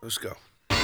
Let's go.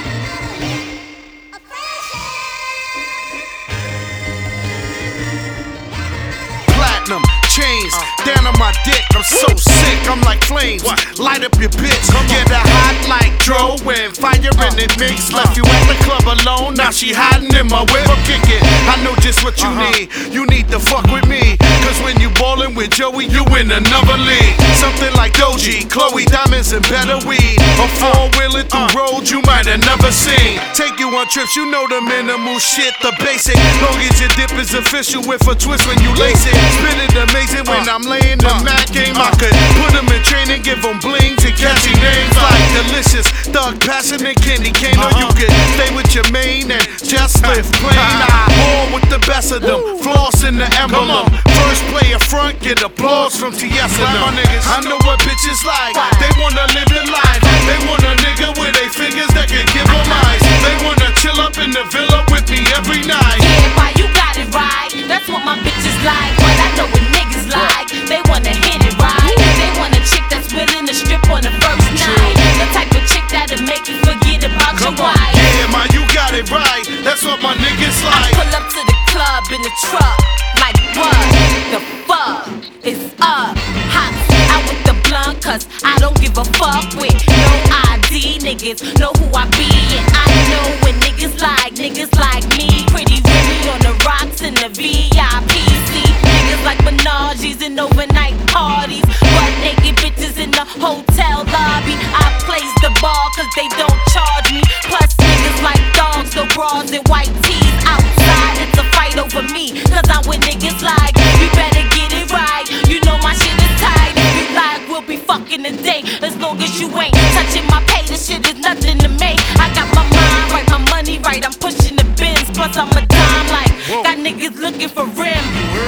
Platinum chains down on my dick. I'm so sick, I'm like flames. Light up your bitch, get her hot like Dro when fire in it mix. Left you at the club alone, now she hiding in my whip. I'm kicking, I know just what you need. You need to fuck with me, cause when you ballin' with Joey, you in another league. Something like Doji, Chloe, diamonds and better weed. A four-wheeler through roads you might have never seen. Take you on trips, you know the minimal shit, the basic. Long as your dip is official with a twist when you lace it. Spin it amazing when I'm laying the Mac game. I could put them in training, give them blings and catchy names like Delicious, Thug, Passion, and Candy Cane. Or you could stay with your main and just live plain. I war with the best of them, floss in the emblem. First player front, get applause from TS and them. I know what bitches like, they wanna live the life. They want a nigga with they fingers that can give them eyes. They wanna chill up in the villa with me every night. Yeah, why you got it right, that's what my bitches like. But I know what niggas like, they wanna hit it right. They want a chick that's willing to strip on the first night. The type of chick that'll make you forget about your wife. Yeah, ma, you got it right, that's what my niggas like. I pull up to the club in the truck, like what the fuck is up? Hops out with the blunt, cause I don't give a fuck with no ID. Niggas know who I be, and I know what niggas like me. Pretty Remy on the rocks in the VIP seat. Niggas like Menages and overnight parties, but naked bitches in the hotel lobby. I place the bar cause they don't charge me. Plus niggas like dogs, so bras and white tees. Outside it's a fight over me, cause I'm with niggas like, you better get it right. You know my shit is tight. If you like, we'll be fucking today. As long as you ain't touching my pay, this shit is nothing to me. I got my mind right, my money right. I'm pushing the bins, plus I'm a dime like. Got niggas looking for rim.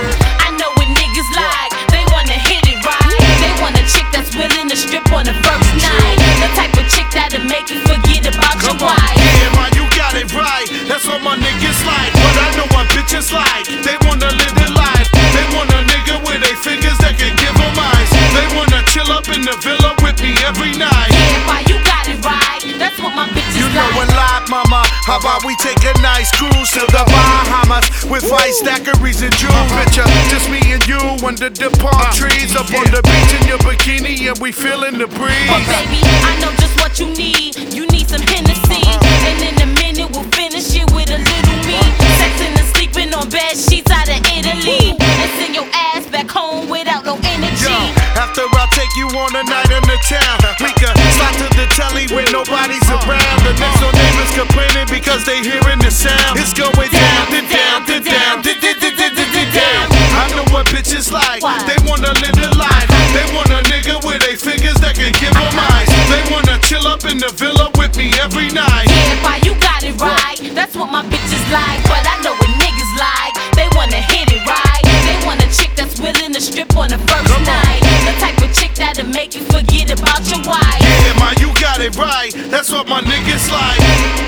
I know what niggas like, they wanna hit it right. They want a chick that's willing to strip on the first night. The type of chick that'll make you forget about your wife. Yeah, ma, you got it right, that's what my niggas like. But I know what bitches like, they wanna live their life. They want a nigga with they fingers that can give them eyes. They wanna chill up in the villa with me every night. Yeah, why you got it right, that's what my bitches You know like. a lot, mama. How about we take a nice cruise to the Bahamas with ice daiquiris and jewels? Picture just me and you under the palm trees, up on the beach in your bikini, and we feeling the breeze. But baby, I know just what you need. You need some Hennessy, and in a minute we'll finish it with a little me. Sexing and sleeping on bed sheets out of Italy, and send your ass back home without no energy. Yo, after I take you on a night in the town, we can slide to the telly when nobody's around. The next door neighbors complaining because they hearing the sound. It's going down, down, down, down, down. I know what bitches like, they wanna live their life. They want a nigga with they fingers that can give them eyes. They wanna chill up in the villa with me every night. Yeah, why you got it right, that's what my bitches like. But I know what niggas like, they wanna hit it right. They want a chick that's willing to strip on the first night. The type of chick that'll make you forget about your wife. Yeah, ma, you got it right, that's what my niggas like.